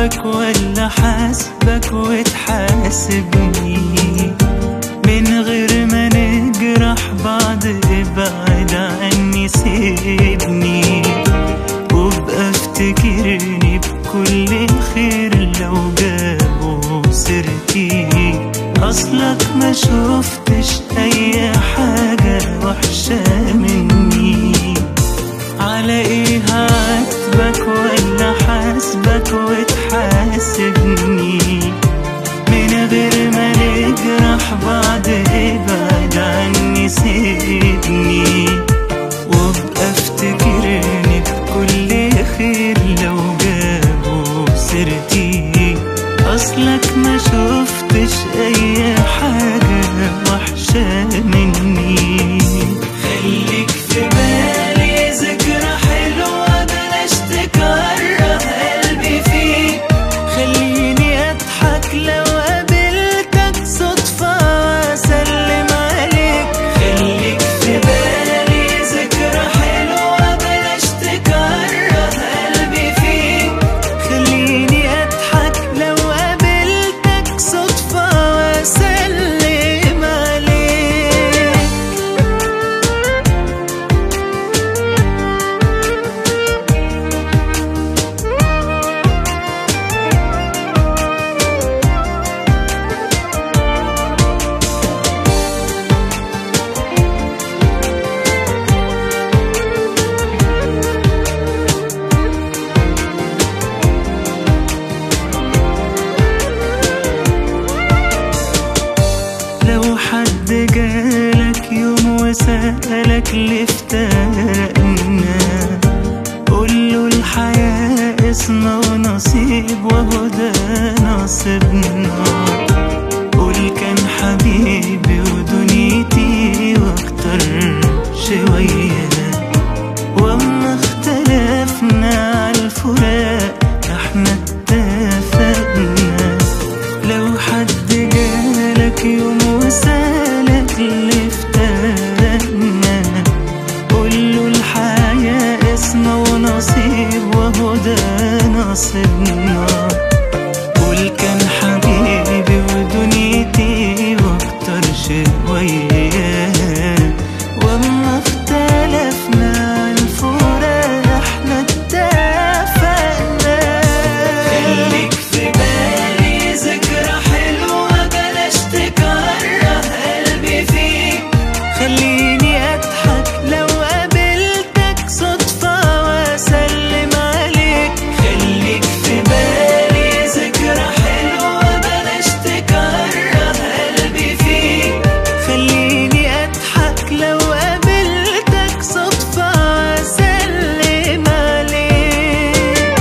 حبك ولا حاسبك وتحاسبني؟ من غير ما نجرح بعض ابعد عني سيبني، وابقى افتكرني بكل خير لو جابوا سيرتي. اصلك ما شفتش اي حاجة وحشة مني، على ايه هعاتبك ولا حاسبك وتحاسبني؟ من غير ما نجرح بعض ابعد عني سيبني، وابقى افتكرني بكل خير لو جابوا سيرتي. اصلك ما شفتش اي حاجة وحشة مني. خليك في بالي ذكرى حلوة بلاش تكره قلبي فيك، خليني اضحك لو قابلتك صدفة واسلم عليك. خليك في بالي ذكرى حلوة بلاش تكره قلبي فيك، خليني اضحك لو قابلتك صدفة واسلم عليك. لو حد جالك يوم وسألك ليه افترقنا، قوله الحياة اسمه ونصيب وهو ده نصيبنا. قول كان حبيبي ودنيتي واكتر شوية، واما اختلفنا عالفراق احنا اتفقنا. لو حد جالك يوم وسألك ليه افترقنا، قوله الحياة اسمه ونصيب وهو ده نصيبنا. قول كان حبيبي ودنيتي واكتر شوية، واما اختلفنا عالفراق احنا اتفقنا. خليك في بالي ذكرى حلوة بلاش تكره قلبي فيك، خليني اضحك لو قابلتك صدفة واسلم عليك. خليك في بالي ذكرى حلوة بلاش تكره قلبي فيك، خليني اضحك لو قابلتك صدفة واسلم عليك.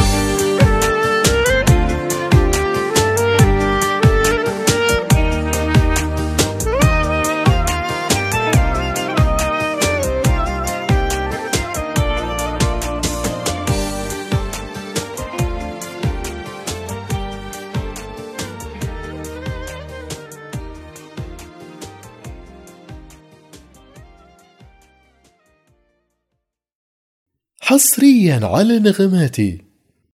حصريا على نغماتي.